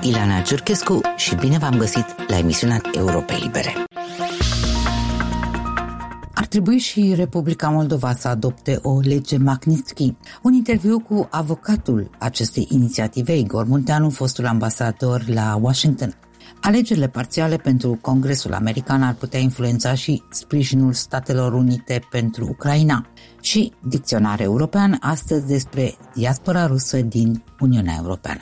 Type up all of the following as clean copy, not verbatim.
Ileana Ciurchescu și bine v-am găsit la emisiunea Europe Libere. Ar trebui și Republica Moldova să adopte o lege Magnitsky. Un interviu cu avocatul acestei inițiative, Igor Munteanu, fostul ambasador la Washington. Alegerile parțiale pentru Congresul American ar putea influența și sprijinul Statelor Unite pentru Ucraina. Și dicționar european astăzi despre diaspora rusă din Uniunea Europeană.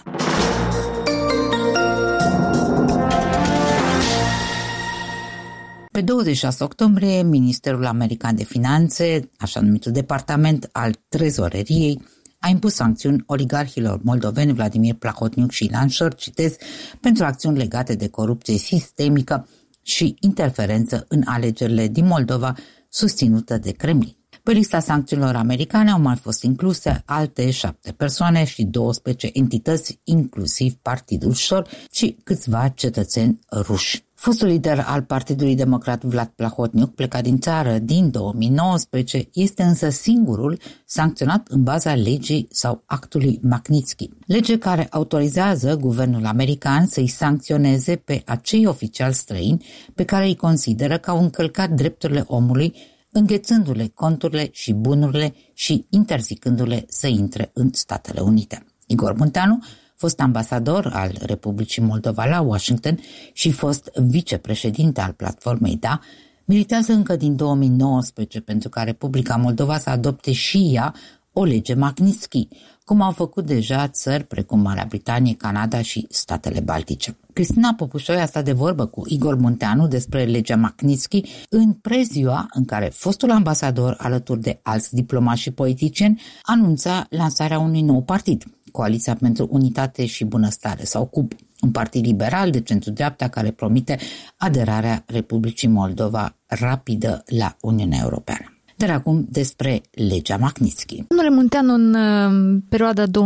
Pe 26 octombrie, Ministerul American de Finanțe, așa numitul Departament al Trezoreriei, a impus sancțiuni oligarhilor moldoveni Vladimir Plahotniuc și Ilan Șor, citez, pentru acțiuni legate de corupție sistemică și interferență în alegerile din Moldova susținută de Kremlin. Pe lista sancțiunilor americane au mai fost incluse alte 7 persoane și 12 entități, inclusiv Partidul Șor și câțiva cetățeni ruși. Fostul lider al Partidului Democrat Vlad Plahotniuc, plecat din țară din 2019, este însă singurul sancționat în baza legii sau actului Magnitsky, lege care autorizează guvernul american să-i sancționeze pe acei oficiali străini pe care îi consideră că au încălcat drepturile omului, înghețându-le conturile și bunurile și interzicându-le să intre în Statele Unite. Igor Munteanu, fost ambasador al Republicii Moldova la Washington și fost vicepreședinte al platformei DA, militează încă din 2019 pentru ca Republica Moldova să adopte și ea o lege Magnitsky, cum au făcut deja țări precum Marea Britanie, Canada și statele Baltice. Cristina Popușoi a stat de vorbă cu Igor Munteanu despre legea Magnitsky în preziua în care fostul ambasador, alături de alți diplomați și politicieni, anunța lansarea unui nou partid, Coaliția pentru Unitate și Bunăstare, sau CUB, un partid liberal de centru-dreapta care promite aderarea Republicii Moldova rapidă la Uniunea Europeană. Dar acum despre legea Magnitsky. Domnule Munteanu, în perioada 2019-2020,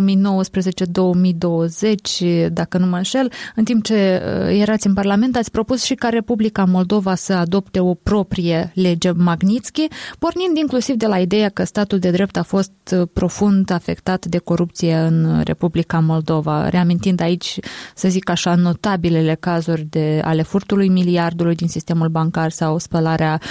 dacă nu mă înșel, în timp ce erați în Parlament, ați propus și ca Republica Moldova să adopte o proprie lege Magnitsky, pornind inclusiv de la ideea că statul de drept a fost profund afectat de corupție în Republica Moldova, reamintind aici, să zic așa, notabilele cazuri ale furtului miliardului din sistemul bancar sau spălarea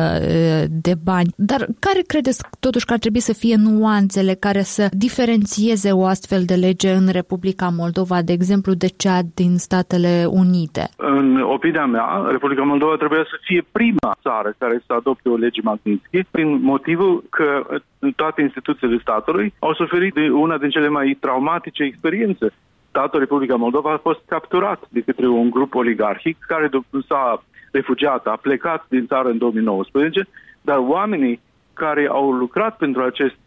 de bani. Dar care credeți totuși că ar trebui să fie nuanțele care să diferențieze o astfel de lege în Republica Moldova, de exemplu, de cea din Statele Unite? În opinia mea, Republica Moldova trebuie să fie prima țară care să adopte o lege Magnitsky, prin motivul că toate instituțiile statului au suferit de una din cele mai traumatice experiențe. Statul Republica Moldova a fost capturat de către un grup oligarhic care s-a refugiat, a plecat din țară în 2019, dar oamenii care au lucrat pentru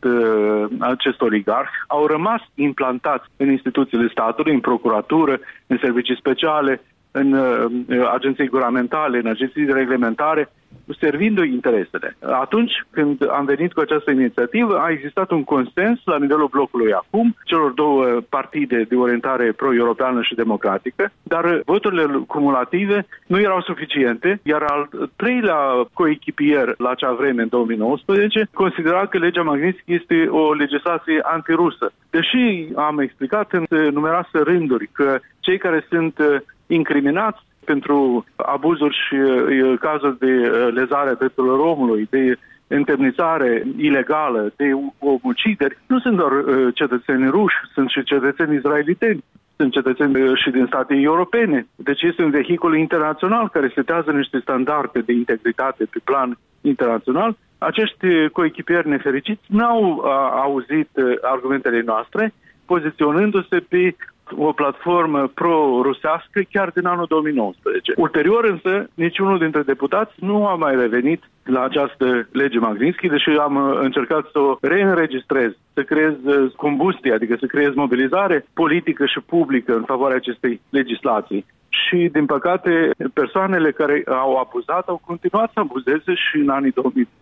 acest oligarh au rămas implantați în instituțiile statului, în procuratură, în servicii speciale, în agenții guvernamentale, în agenții de reglementare, servindu-i interesele. Atunci când am venit cu această inițiativă, a existat un consens la nivelul blocului acum, celor două partide de orientare pro-europeană și democratică, dar voturile cumulative nu erau suficiente, iar al treilea coechipier la acea vreme, în 2019, considera că legea Magnitsky este o legislație antirusă. Deși am explicat în numeroase rânduri că cei care sunt incriminați pentru abuzuri și cazuri de lezare a drepturilor omului, de întemnițare ilegală, de omucideri, nu sunt doar cetățeni ruși, sunt și cetățeni israeliteni, sunt cetățeni și din state europene. Deci este un vehicul internațional care setează niște standarde de integritate pe plan internațional. Acești coechipieri nefericiți n-au auzit argumentele noastre, poziționându-se pe o platformă pro-rusească chiar din anul 2019. Ulterior însă, niciunul dintre deputați nu a mai revenit la această lege Magnitsky, deși am încercat să o reînregistrez, să creez combustie, adică să creez mobilizare politică și publică în favoarea acestei legislații. Și, din păcate, persoanele care au abuzat au continuat să abuzeze și în anii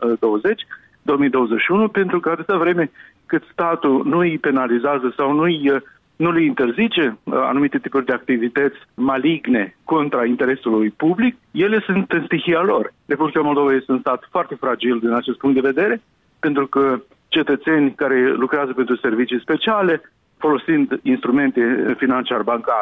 2020-2021, pentru că atâta vreme cât statul nu îi penalizează sau nu le interzice anumite tipuri de activități maligne contra interesului public, ele sunt în stihia lor. Republica Moldova este un stat foarte fragil din acest punct de vedere, pentru că cetățeni care lucrează pentru servicii speciale, folosind instrumente financiar-bancare,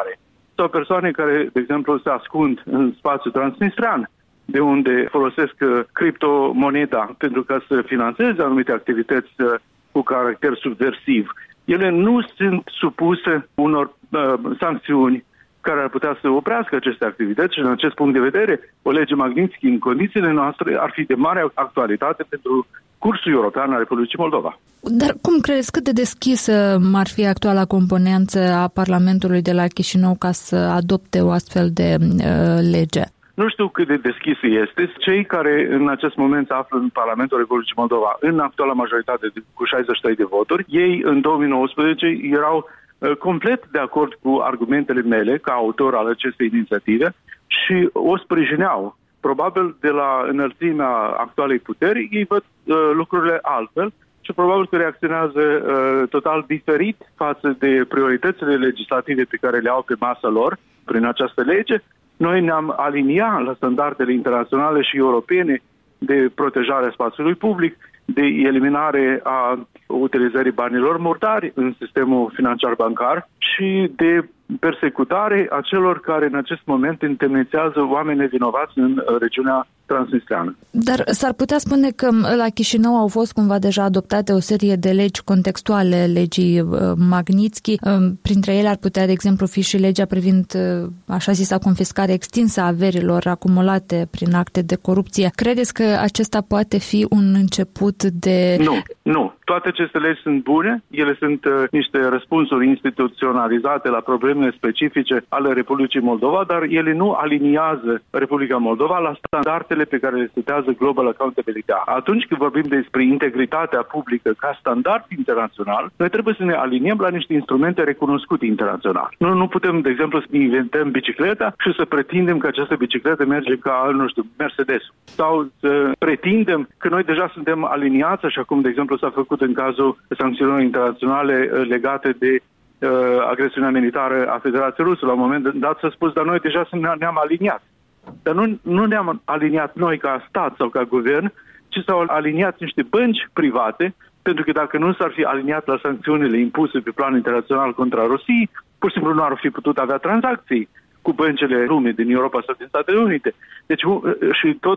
sau persoane care, de exemplu, se ascund în spațiul transnistrean, de unde folosesc criptomoneda pentru ca să finanțeze anumite activități cu caracter subversiv. Ele nu sunt supuse unor sancțiuni care ar putea să oprească aceste activități și, în acest punct de vedere, o lege Magnitsky în condițiile noastre ar fi de mare actualitate pentru cursul european al Republicii Moldova. Dar cum crezi, cât de deschisă ar fi actuala componență a Parlamentului de la Chișinău ca să adopte o astfel de lege? Nu știu cât de deschisă este. Cei care în acest moment se află în Parlamentul Republicii Moldova, în actuala majoritate cu 63 de voturi, ei în 2019 erau complet de acord cu argumentele mele ca autor al acestei inițiative și o sprijineau. Probabil de la înălțimea actualei puteri ei văd lucrurile altfel și probabil că reacționează total diferit față de prioritățile legislative pe care le au pe masa lor prin această lege. Noi ne-am aliniat la standardele internaționale și europene de protejare a spațiului public, de eliminare a utilizării banilor murdari în sistemul financiar bancar și de persecutare a celor care în acest moment întemnițează oameni nevinovați în regiunea transnistreană. Dar s-ar putea spune că la Chișinău au fost cumva deja adoptate o serie de legi contextuale legii Magnitsky. Printre ele ar putea, de exemplu, fi și legea privind așa zisa confiscare extinsă a averilor acumulate prin acte de corupție. Credeți că acesta poate fi un început de... Nu. Toate aceste legi sunt bune. Ele sunt niște răspunsuri instituționalizate la problemele specifice ale Republicii Moldova, dar ele nu aliniază Republica Moldova la standardele pe care le setează Global Accountability. Atunci când vorbim despre integritatea publică ca standard internațional, noi trebuie să ne aliniem la niște instrumente recunoscute internațional. Nu putem, de exemplu, să inventăm bicicleta și să pretindem că această bicicletă merge ca, Mercedes. Sau să pretindem că noi deja suntem aliniați, așa cum, de exemplu, s-a făcut în cazul sancțiunilor internaționale legate de agresiunea militară a Federației Ruse. La un moment dat s-a spus, dar noi deja ne-am aliniat. Dar nu ne-am aliniat noi ca stat sau ca guvern, ci s-au aliniat niște bănci private, pentru că dacă nu s-ar fi aliniat la sancțiunile impuse pe plan internațional contra Rusiei, pur și simplu nu ar fi putut avea tranzacții cu băncile lumii din Europa sau din Statele Unite. Deci și tot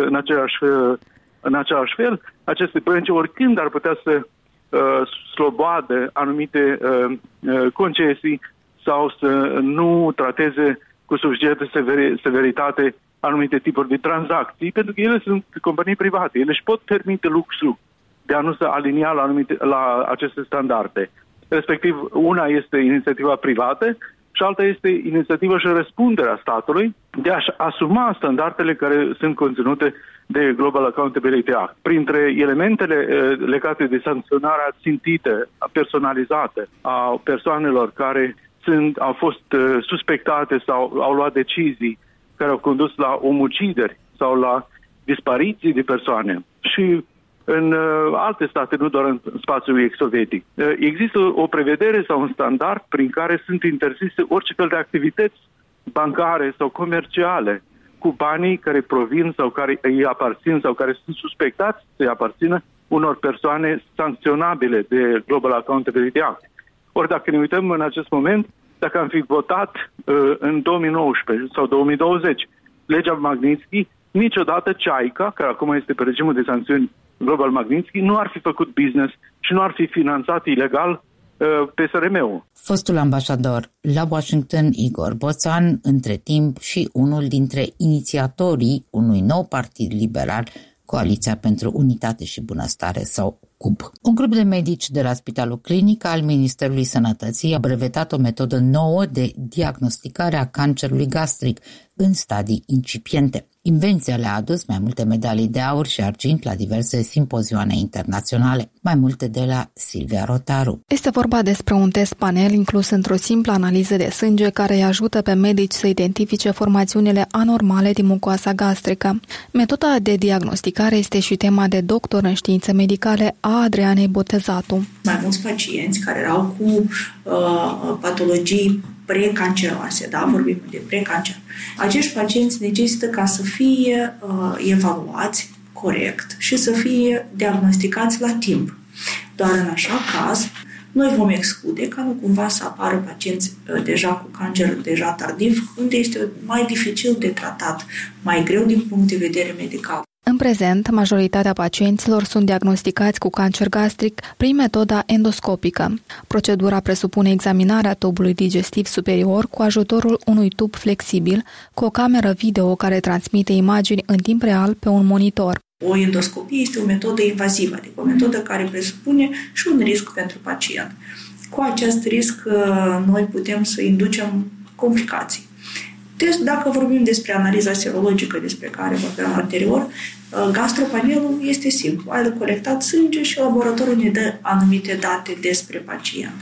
în același fel, aceste bănci oricând ar putea să sloboadă anumite concesii sau să nu trateze cu suficientă severitate anumite tipuri de tranzacții, pentru că ele sunt companii private. Ele își pot permite luxul de a nu se alinia la aceste standarde. Respectiv, una este inițiativa privată și alta este inițiativa și răspunderea statului de a-și asuma standardele care sunt conținute de Global Accountability Act. Printre elementele legate de sancționarea țintită, personalizată a persoanelor care au fost suspectate sau au luat decizii care au condus la omucideri sau la dispariții de persoane și în alte state, nu doar în spațiul ex-sovietic. Există o prevedere sau un standard prin care sunt interzise orice fel de activități bancare sau comerciale cu banii care provin sau care îi aparțin sau care sunt suspectați să îi aparțină unor persoane sancționabile de Global Accountability Act. Ori dacă ne uităm în acest moment, dacă am fi votat în 2019 sau 2020 legea Magnitsky, niciodată Ceaica, care acum este pe regimul de sancțiuni Global Magnitsky, nu ar fi făcut business și nu ar fi finanțat ilegal PSRM-ul. Fostul ambasador la Washington, Igor Boțan, între timp și unul dintre inițiatorii unui nou partid liberal, Coaliția pentru Unitate și Bunăstare sau CUB. Un grup de medici de la Spitalul Clinic al Ministerului Sănătății a brevetat o metodă nouă de diagnosticare a cancerului gastric în stadii incipiente. Invenția le-a adus mai multe medalii de aur și argint la diverse simpozioane internaționale. Mai multe de la Silvia Rotaru. Este vorba despre un test panel inclus într-o simplă analiză de sânge care îi ajută pe medici să identifice formațiunile anormale din mucoasa gastrică. Metoda de diagnosticare este și tema de doctor în științe medicale a Adrianei Botezatu. Mai mulți pacienți care erau cu patologii precanceroase, da? Vorbim de precancer. Acești pacienți necesită ca să fie evaluați corect și să fie diagnosticați la timp. Doar în așa caz noi vom exclude ca nu cumva să apară pacienți deja cu cancer deja tardiv, unde este mai dificil de tratat, mai greu din punct de vedere medical. În prezent, majoritatea pacienților sunt diagnosticați cu cancer gastric prin metoda endoscopică. Procedura presupune examinarea tubului digestiv superior cu ajutorul unui tub flexibil cu o cameră video care transmite imagini în timp real pe un monitor. O endoscopie este o metodă invazivă, adică o metodă care presupune și un risc pentru pacient. Cu acest risc, noi putem să inducem complicații. Deci, dacă vorbim despre analiza serologică despre care vorbeam anterior, gastropanelul este simplu. Ai colectat sânge și laboratorul ne dă anumite date despre pacient.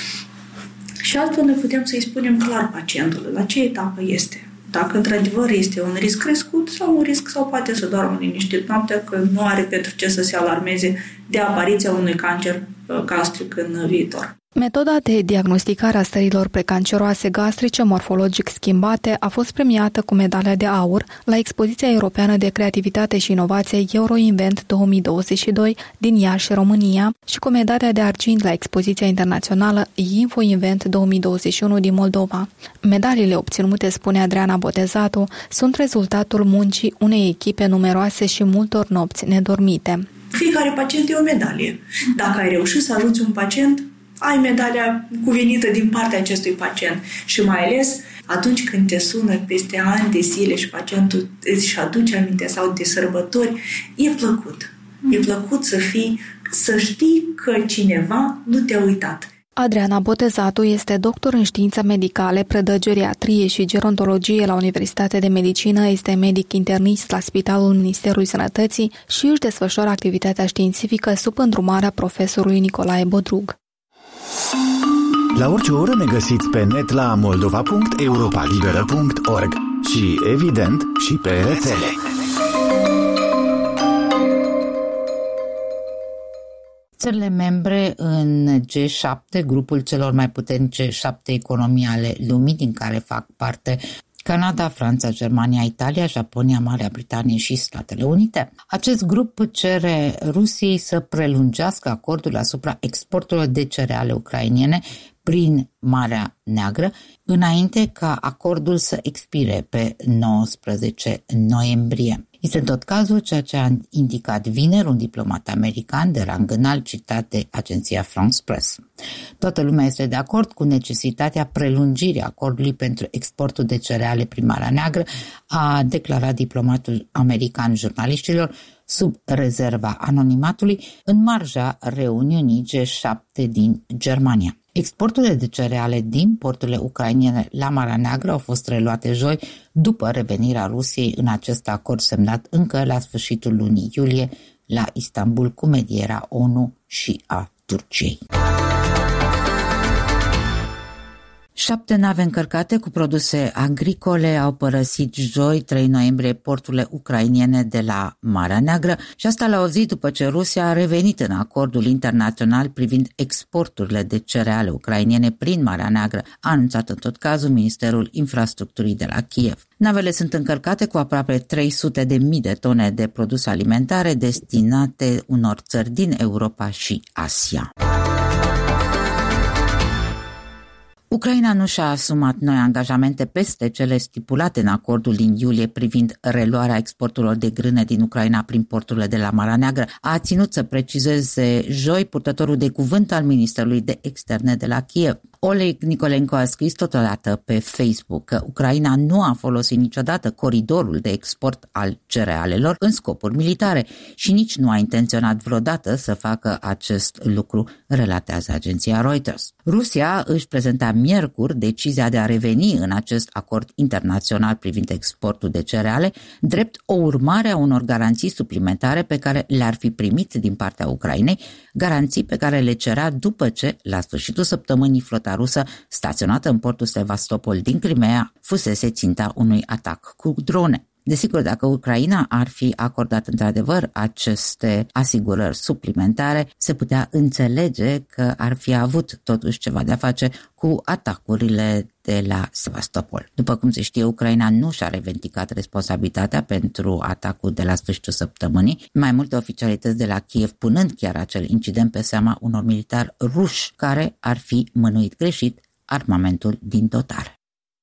Și altfel noi putem să-i spunem clar pacientului la ce etapă este. Dacă într-adevăr este un risc crescut sau un risc sau poate să doarmă liniștit noaptea, că nu are pentru ce să se alarmeze de apariția unui cancer gastric în viitor. Metoda de diagnosticare a stărilor precanceroase gastrice morfologic schimbate a fost premiată cu medalia de aur la Expoziția Europeană de Creativitate și Inovație Euroinvent 2022 din Iași, România, și cu medalia de argint la Expoziția Internațională InfoInvent 2021 din Moldova. Medaliile obținute, spune Adriana Botezatu, sunt rezultatul muncii unei echipe numeroase și multor nopți nedormite. Fiecare pacient e o medalie. Dacă ai reușit să ajuți un pacient, ai medalia cuvenită din partea acestui pacient și mai ales atunci când te sună peste ani de zile și pacientul îți aduce aminte sau de sărbători, e plăcut. E plăcut să știi că cineva nu te-a uitat. Adriana Botezatu este doctor în științe medicale, predă geriatrie și gerontologie la Universitatea de Medicină, este medic internist la Spitalul Ministerului Sănătății și își desfășoară activitatea științifică sub îndrumarea profesorului Nicolae Bodrug. La orice oră ne găsiți pe net la moldova.europalibera.org și, evident, și pe rețele. Țările membre în G7, grupul celor mai puternice 7 economii ale lumii, din care fac parte Canada, Franța, Germania, Italia, Japonia, Marea Britanie și Statele Unite. Acest grup cere Rusiei să prelungească acordul asupra exporturilor de cereale ucrainene prin Marea Neagră, înainte ca acordul să expire pe 19 noiembrie. Este în tot cazul ceea ce a indicat vineri un diplomat american de rang înalt citat de agenția France Press. Toată lumea este de acord cu necesitatea prelungirii acordului pentru exportul de cereale prin Marea Neagră, a declarat diplomatul american jurnaliștilor sub rezerva anonimatului în marja reuniunii G7 din Germania. Exporturile de cereale din porturile ucrainene la Marea Neagră au fost reluate joi după revenirea Rusiei în acest acord semnat încă la sfârșitul lunii iulie la Istanbul cu medierea ONU și a Turciei. 7 nave încărcate cu produse agricole au părăsit joi, 3 noiembrie, porturile ucrainene de la Marea Neagră și asta la o zi după ce Rusia a revenit în acordul internațional privind exporturile de cereale ucrainene prin Marea Neagră, a anunțat în tot cazul Ministerul Infrastructurii de la Kiev. Navele sunt încărcate cu aproape 300.000 de tone de produse alimentare destinate unor țări din Europa și Asia. Ucraina nu și-a asumat noi angajamente peste cele stipulate în acordul din iulie privind reluarea exporturilor de grâne din Ucraina prin porturile de la Marea Neagră, a ținut să precizeze joi purtătorul de cuvânt al Ministerului de Externe de la Kiev. Oleg Nicolenko a scris totodată pe Facebook că Ucraina nu a folosit niciodată coridorul de export al cerealelor în scopuri militare și nici nu a intenționat vreodată să facă acest lucru, relatează agenția Reuters. Rusia își prezenta miercuri decizia de a reveni în acest acord internațional privind exportul de cereale, drept o urmare a unor garanții suplimentare pe care le-ar fi primit din partea Ucrainei, garanții pe care le cerea după ce, la sfârșitul săptămânii, flota rusă staționată în portul Sevastopol din Crimea fusese ținta unui atac cu drone. Desigur, dacă Ucraina ar fi acordat într-adevăr aceste asigurări suplimentare, se putea înțelege că ar fi avut totuși ceva de a face cu atacurile de la Sevastopol. După cum se știe, Ucraina nu și-a revendicat responsabilitatea pentru atacul de la sfârșitul săptămânii, mai multe oficialități de la Kiev punând chiar acel incident pe seama unor militari ruși care ar fi mânuit greșit armamentul din dotare.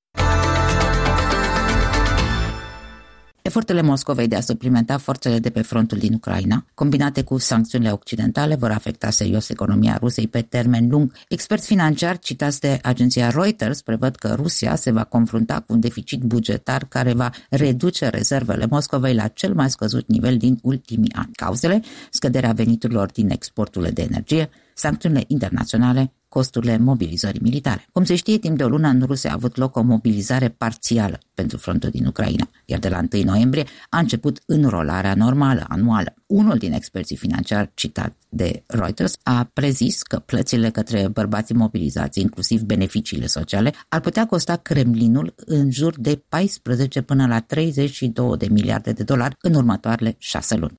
Eforturile Moscovei de a suplimenta forțele de pe frontul din Ucraina, combinate cu sancțiunile occidentale, vor afecta serios economia Rusiei pe termen lung. Experți financiari citați de agenția Reuters prevăd că Rusia se va confrunta cu un deficit bugetar care va reduce rezervele Moscovei la cel mai scăzut nivel din ultimii ani. Cauzele: scăderea veniturilor din exporturile de energie, sancțiunile internaționale, costurile mobilizării militare. Cum se știe, timp de o lună în Rusia a avut loc o mobilizare parțială pentru frontul din Ucraina, iar de la 1 noiembrie a început înrolarea normală, anuală. Unul din experții financiari citat de Reuters a prezis că plățile către bărbații mobilizați, inclusiv beneficiile sociale, ar putea costa Kremlinul în jur de 14 până la 32 de miliarde de dolari în următoarele 6 luni.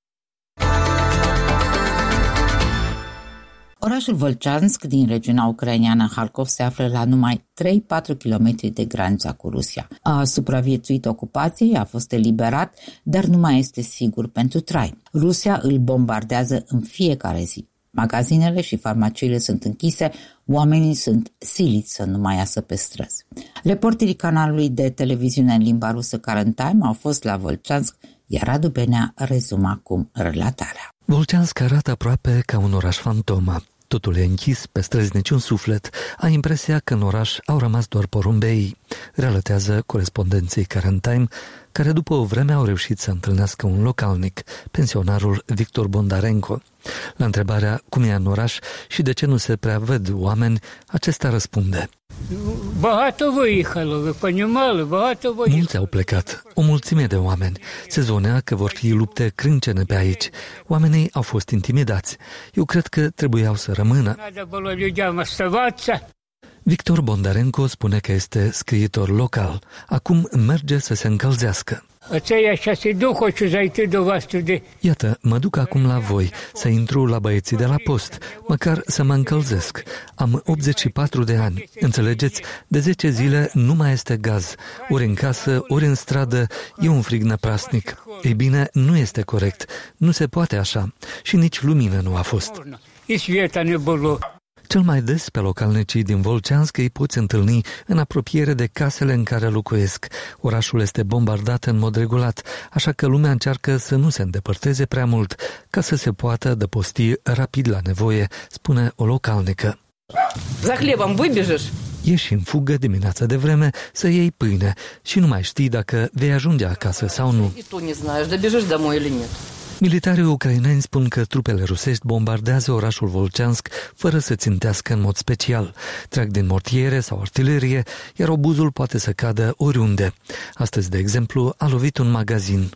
Orașul Volchansk din regiunea ucraineană Harkov se află la numai 3-4 km de granița cu Rusia. A supraviețuit ocupației, a fost eliberat, dar nu mai este sigur pentru trai. Rusia îl bombardează în fiecare zi. Magazinele și farmaciile sunt închise, oamenii sunt siliți să nu mai iasă pe străzi. Reporterii canalului de televiziune în limba rusă Current Time au fost la Volchansk, iar Radu Benea rezumă acum relatarea. Volchansk arată aproape ca un oraș fantomă. Totul e închis, pe străzi niciun suflet. Ai impresia că în oraș au rămas doar porumbei, relatează corespondenții Current Time, care după o vreme au reușit să întâlnească un localnic, pensionarul Victor Bondarenko. La întrebarea cum e în oraș și de ce nu se prea văd oameni, acesta răspunde: mulți au plecat, o mulțime de oameni. Se zvonea că vor fi lupte crâncene pe aici. Oamenii au fost intimidați. Eu cred că trebuiau să rămână. Victor Bondarenko spune că este scriitor local. Acum merge să se încălzească. Iată, mă duc acum la voi, să intru la băieții de la post, măcar să mă încălzesc. Am 84 de ani, înțelegeți? De 10 zile nu mai este gaz. Ori în casă, ori în stradă, e un frig năprasnic. Ei bine, nu este corect. Nu se poate așa. Și nici lumină nu a fost. Cel mai des pe localnicii din Volchansk îi poți întâlni în apropiere de casele în care locuiesc. Orașul este bombardat în mod regulat, așa că lumea încearcă să nu se îndepărteze prea mult, ca să se poată adăposti rapid la nevoie, spune o localnică. Ieși în fugă dimineața de vreme să iei pâine și nu mai știi dacă vei ajunge acasă sau nu. Militarii ucraineni spun că trupele rusești bombardează orașul Volchansk fără să țintească în mod special. Trag din mortiere sau artilerie, iar obuzul poate să cadă oriunde. Astăzi, de exemplu, a lovit un magazin.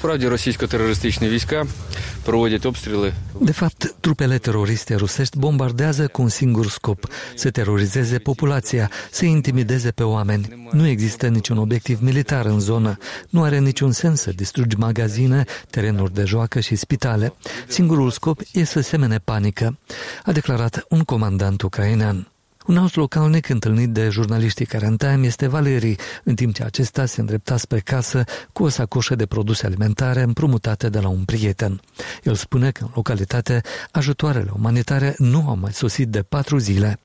De fapt, trupele teroriste rusești bombardează cu un singur scop: să terorizeze populația, să intimideze pe oameni. Nu există niciun obiectiv militar în zonă. Nu are niciun sens să distrugi magazine, terenuri de joacă și spitale. Singurul scop e să semene panică, a declarat un comandant ucrainean. Un alt localnic întâlnit de jurnaliștii Current Time este Valeri, în timp ce acesta se îndrepta spre casă cu o sacoșă de produse alimentare împrumutate de la un prieten. El spune că în localitate ajutoarele umanitare nu au mai sosit de 4 zile.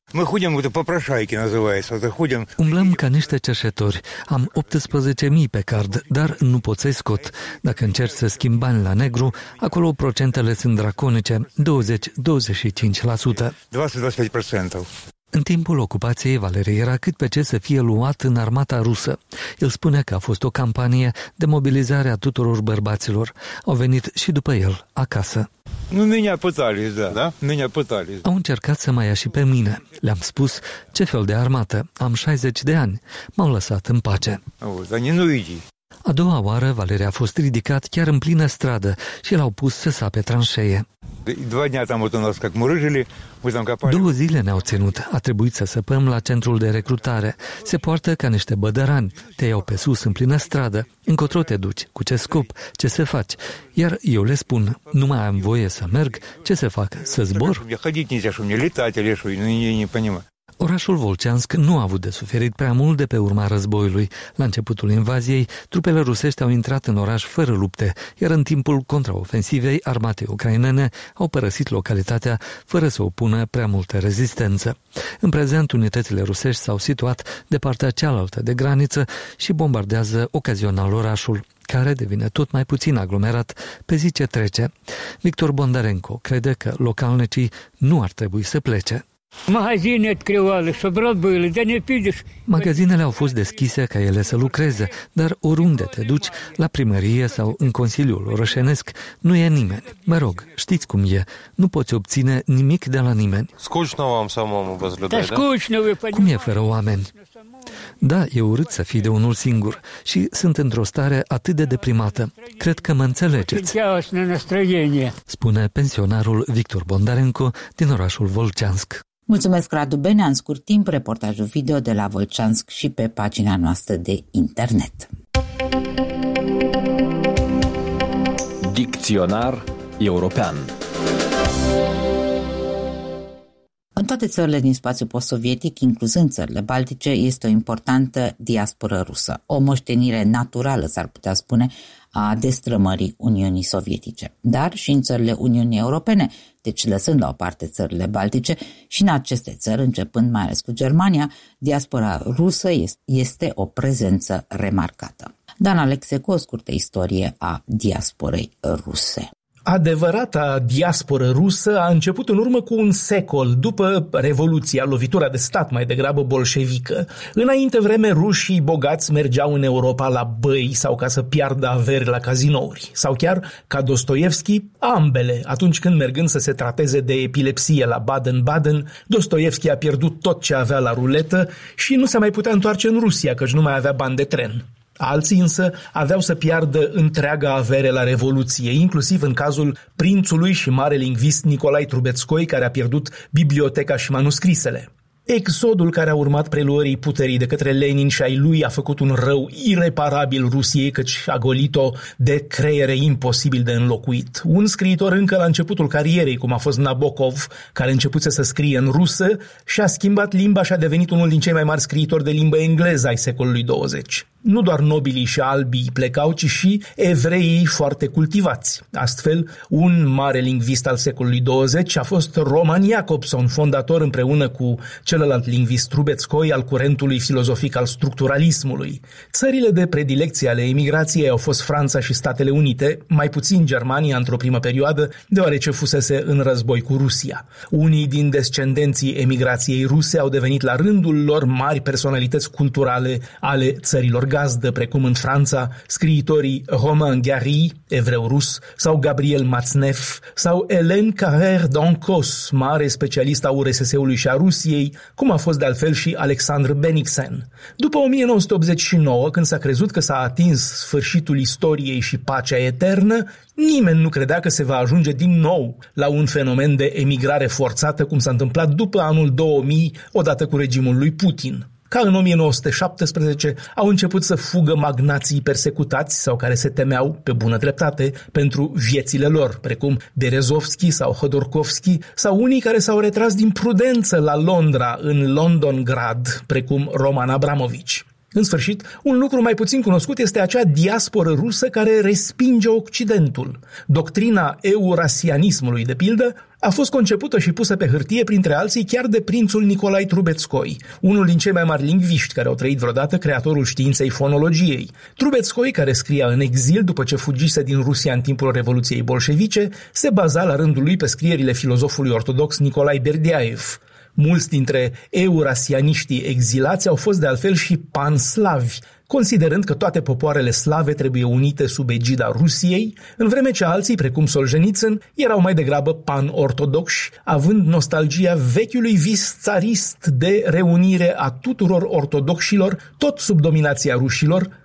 Umblăm ca niște cerșetori. Am 18.000 pe card, dar nu pot să-i scot. Dacă încerci să schimbi bani la negru, acolo procentele sunt draconice, 20-25%. În timpul ocupației, Valeri era cât pe ce să fie luat în armata rusă. El spune că a fost o campanie de mobilizare a tuturor bărbaților. Au venit și după el acasă. Au încercat să mă ia și pe mine. Le-am spus: ce fel de armată? Am 60 de ani. M-au lăsat în pace. A doua oară, Valeria a fost ridicat chiar în plină stradă și l-au pus să sape tranșee. 2 zile ne-au ținut. A trebuit să săpăm la centrul de recrutare. Se poartă ca niște bădărani. Te iau pe sus în plină stradă. Încotro te duci? Cu ce scop? Ce să faci? Iar eu le spun, nu mai am voie să merg. Ce să fac? Să zbor? Orașul Volceansk nu a avut de suferit prea mult de pe urma războiului. La începutul invaziei, trupele rusești au intrat în oraș fără lupte, iar în timpul contraofensivei, armatei ucrainene au părăsit localitatea fără să opună prea multă rezistență. În prezent, unitățile rusești s-au situat de partea cealaltă de graniță și bombardează ocazional orașul, care devine tot mai puțin aglomerat pe zi ce trece. Victor Bondarenko crede că localnicii nu ar trebui să plece. Magazinele au fost deschise ca ele să lucreze, dar oriunde te duci, la primărie sau în Consiliul Orășenesc, nu e nimeni. Mă rog, știți cum e, nu poți obține nimic de la nimeni. Cum e fără oameni? Da, e urât să fii de unul singur și sunt într-o stare atât de deprimată. Cred că mă înțelegeți, spune pensionarul Victor Bondarenko din orașul Volceansk. Mulțumesc, Radu Benea. În scurt timp, reportajul video de la Volceansk și pe pagina noastră de internet. Dicționar european. În toate țările din spațiul post-sovietic, incluzând țările baltice, este o importantă diasporă rusă, o moștenire naturală, s-ar putea spune, a destrămării Uniunii Sovietice. Dar și în țările Uniunii Europene, deci lăsând la o parte țările baltice, și în aceste țări, începând mai ales cu Germania, diaspora rusă este o prezență remarcată. Dan Alexe cu o scurtă istorie a diasporei ruse. Adevărata diasporă rusă a început în urmă cu un secol, după Revoluția, lovitura de stat mai degrabă bolșevică. Înainte vreme, rușii bogați mergeau în Europa la băi sau ca să piardă averi la cazinouri. Sau chiar, ca Dostoievski, ambele. Atunci când, mergând să se trateze de epilepsie la Baden-Baden, Dostoievski a pierdut tot ce avea la ruletă și nu se mai putea întoarce în Rusia, căci nu mai avea bani de tren. Alții însă aveau să piardă întreaga avere la Revoluție, inclusiv în cazul prințului și mare lingvist Nicolae Trubetskoi, care a pierdut biblioteca și manuscrisele. Exodul care a urmat preluării puterii de către Lenin și ai lui a făcut un rău ireparabil Rusiei, căci a golit-o de creiere imposibil de înlocuit. Un scriitor încă la începutul carierei, cum a fost Nabokov, care începuse să scrie în rusă, și-a schimbat limba și a devenit unul din cei mai mari scriitori de limbă engleză ai secolului 20. Nu doar nobilii și albii plecau, ci și evreii foarte cultivați. Astfel, un mare lingvist al secolului 20 a fost Roman Jakobson, fondator împreună cu celălalt lingvist Trubetskoi al curentului filozofic al structuralismului. Țările de predilecție ale emigrației au fost Franța și Statele Unite, mai puțin Germania într-o primă perioadă, deoarece fusese în război cu Rusia. Unii din descendenții emigrației ruse au devenit la rândul lor mari personalități culturale ale țărilor gazdă, precum în Franța scriitorii Romain Gary, evreu-rus, sau Gabriel Matzneff, sau Hélène Carrère d'Ancos, mare specialist a URSS-ului și a Rusiei, cum a fost de altfel și Alexandre Bennigsen. După 1989, când s-a crezut că s-a atins sfârșitul istoriei și pacea eternă, nimeni nu credea că se va ajunge din nou la un fenomen de emigrare forțată, cum s-a întâmplat după anul 2000, odată cu regimul lui Putin. Ca în 1917, au început să fugă magnații persecutați sau care se temeau, pe bună dreptate, pentru viețile lor, precum Berezovski sau Hodorkovski, sau unii care s-au retras din prudență la Londra, în Londongrad, precum Roman Abramovich. În sfârșit, un lucru mai puțin cunoscut este acea diasporă rusă care respinge Occidentul. Doctrina eurasianismului, de pildă, a fost concepută și pusă pe hârtie, printre alții, chiar de prințul Nicolae Trubetskoi, unul din cei mai mari lingviști care au trăit vreodată, creatorul științei fonologiei. Trubetskoi, care scria în exil după ce fugise din Rusia în timpul Revoluției bolșevice, se baza la rândul lui pe scrierile filozofului ortodox Nicolae Berdiaev. Mulți dintre eurasianiștii exilați au fost de altfel și panslavi, considerând că toate popoarele slave trebuie unite sub egida Rusiei, în vreme ce alții, precum Solzhenitsyn, erau mai degrabă pan-ortodoxi, având nostalgia vechiului vis țarist de reunire a tuturor ortodoxilor, tot sub dominația rușilor,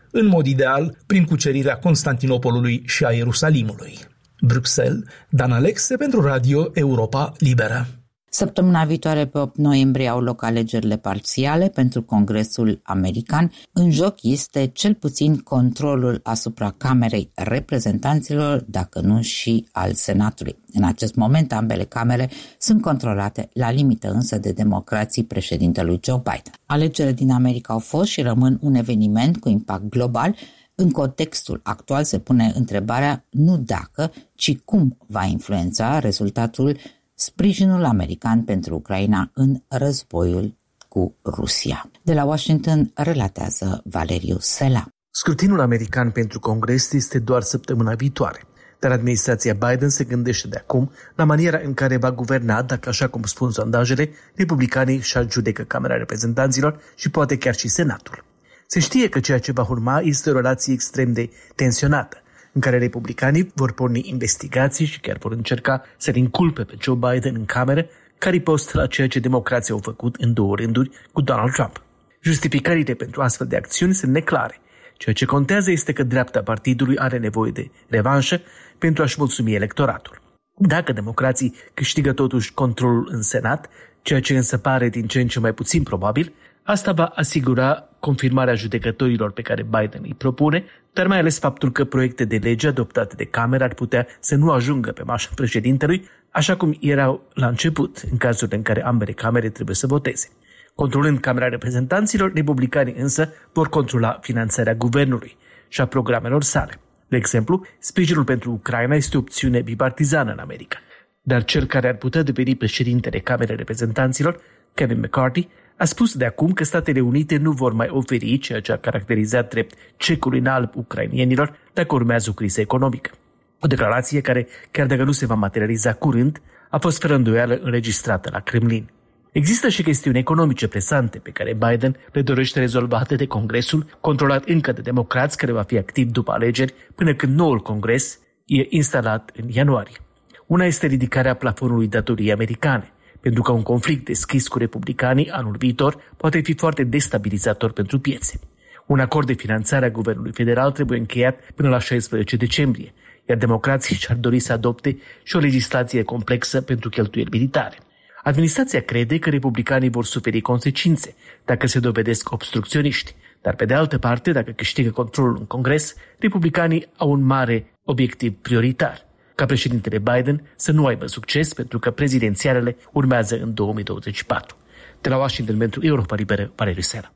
în mod ideal prin cucerirea Constantinopolului și a Ierusalimului. Bruxelles, Dan Alexe pentru Radio Europa Liberă. Săptămâna viitoare, pe 8 noiembrie, au loc alegerile parțiale pentru Congresul American. În joc este cel puțin controlul asupra Camerei Reprezentanților, dacă nu și al Senatului. În acest moment, ambele camere sunt controlate la limită însă de democrații președintelui Joe Biden. Alegerile din America au fost și rămân un eveniment cu impact global. În contextul actual se pune întrebarea nu dacă, ci cum va influența rezultatul sprijinul american pentru Ucraina în războiul cu Rusia. De la Washington relatează Valeriu Sela. Scrutinul american pentru Congres este doar săptămâna viitoare, dar administrația Biden se gândește de acum la maniera în care va guverna dacă, așa cum spun sondajele, republicanii își adjudecă Camera Reprezentanților și poate chiar și Senatul. Se știe că ceea ce va urma este o relație extrem de tensionată, în care republicanii vor porni investigații și chiar vor încerca să-l inculpe pe Joe Biden în cameră ca ripost la ceea ce democrații au făcut în 2 rânduri cu Donald Trump. Justificările pentru astfel de acțiuni sunt neclare. Ceea ce contează este că dreapta partidului are nevoie de revanșă pentru a-și mulțumi electoratul. Dacă democrații câștigă totuși controlul în Senat, ceea ce însă pare din ce în ce mai puțin probabil, asta va asigura confirmarea judecătorilor pe care Biden îi propune, dar mai ales faptul că proiecte de lege adoptate de Cameră ar putea să nu ajungă pe mașa președintelui, așa cum erau la început, în cazurile în care ambele camere trebuie să voteze. Controlând Camera Reprezentanților, republicanii însă vor controla finanțarea guvernului și a programelor sale. De exemplu, sprijinul pentru Ucraina este o opțiune bipartizană în America, dar cel care ar putea deveni președintele Camerei Reprezentanților, Kevin McCarthy, a spus de acum că Statele Unite nu vor mai oferi ceea ce a caracterizat drept cecul în alb ucrainienilor dacă urmează o criză economică. O declarație care, chiar dacă nu se va materializa curând, a fost fără îndoială înregistrată la Kremlin. Există și chestiuni economice presante pe care Biden le dorește rezolvate de Congresul, controlat încă de democrați, care va fi activ după alegeri până când noul Congres e instalat în ianuarie. Una este ridicarea plafonului datoriei americane, pentru că un conflict deschis cu republicanii anul viitor poate fi foarte destabilizator pentru piețe. Un acord de finanțare a guvernului federal trebuie încheiat până la 16 decembrie, iar democrații și-ar dori să adopte și o legislație complexă pentru cheltuieli militare. Administrația crede că republicanii vor suferi consecințe dacă se dovedesc obstrucționiști, dar pe de altă parte, dacă câștigă controlul în Congres, republicanii au un mare obiectiv prioritar, ca președintele Biden să nu aibă succes pentru că prezidențialele urmează în 2024. De la Washington pentru Europa Liberă, Valeriu Sela.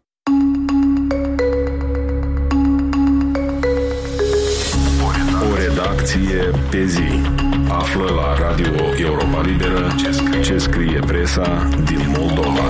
O redacție pe zi. Află la Radio Europa Liberă ce scrie presa din Moldova.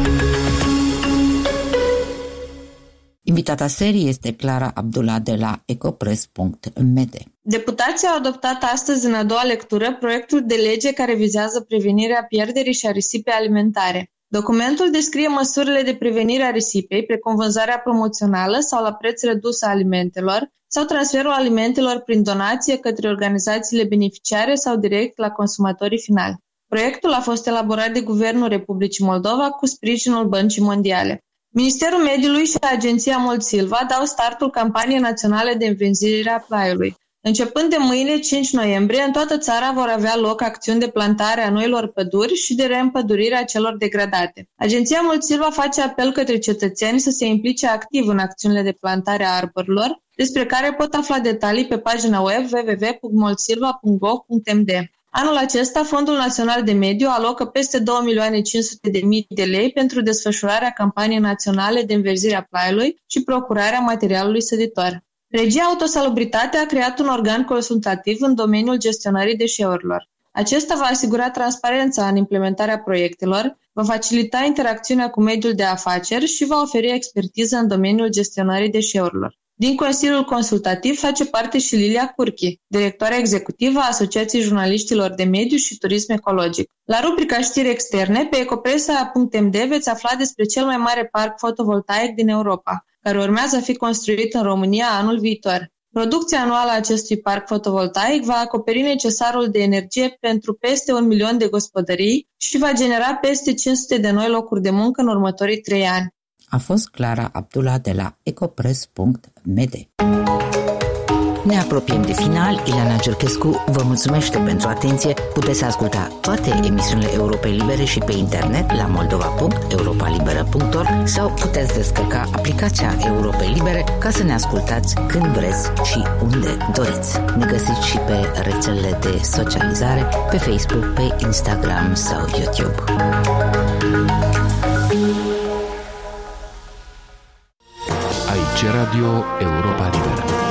Invitata serii este Clara Abdullah de la ecopress.md. Deputații au adoptat astăzi în a doua lectură proiectul de lege care vizează prevenirea pierderii și a risipei alimentare. Documentul descrie măsurile de prevenire a risipei, precum vânzarea promoțională sau la preț redus a alimentelor, sau transferul alimentelor prin donație către organizațiile beneficiare sau direct la consumatorii finali. Proiectul a fost elaborat de Guvernul Republicii Moldova cu sprijinul Băncii Mondiale. Ministerul Mediului și Agenția Moldsilva dau startul campaniei naționale de învenzire a plaiului. Începând de mâine, 5 noiembrie, în toată țara vor avea loc acțiuni de plantare a noilor păduri și de reîmpădurire a celor degradate. Agenția Moldsilva face apel către cetățeni să se implice activ în acțiunile de plantare a arborilor, despre care pot afla detalii pe pagina web www.moldsilva.gov.md. Anul acesta, Fondul Național de Mediu alocă peste 2.500.000 de lei pentru desfășurarea campaniei naționale de înverzire a plaiului și procurarea materialului săditor. Regia Autosalubritate a creat un organ consultativ în domeniul gestionării deșeurilor. Acesta va asigura transparența în implementarea proiectelor, va facilita interacțiunea cu mediul de afaceri și va oferi expertiză în domeniul gestionării deșeurilor. Din Consiliul Consultativ face parte și Lilia Curchi, directoarea executivă a Asociației Jurnaliștilor de Mediu și Turism Ecologic. La rubrica Știri externe, pe ecopresa.md veți afla despre cel mai mare parc fotovoltaic din Europa, care urmează a fi construit în România anul viitor. Producția anuală a acestui parc fotovoltaic va acoperi necesarul de energie pentru peste 1 milion de gospodării și va genera peste 500 de noi locuri de muncă în următorii 3 ani. A fost Clara Abdullah de la ecopress.md. Ne apropiem de final. Ileana Gerchescu vă mulțumește pentru atenție. Puteți asculta toate emisiunile Europei Libere și pe internet la moldova.europalibera.org sau puteți descărca aplicația Europei Libere ca să ne ascultați când vreți și unde doriți. Ne găsiți și pe rețelele de socializare, pe Facebook, pe Instagram sau YouTube. Aici Radio Europa Liberă.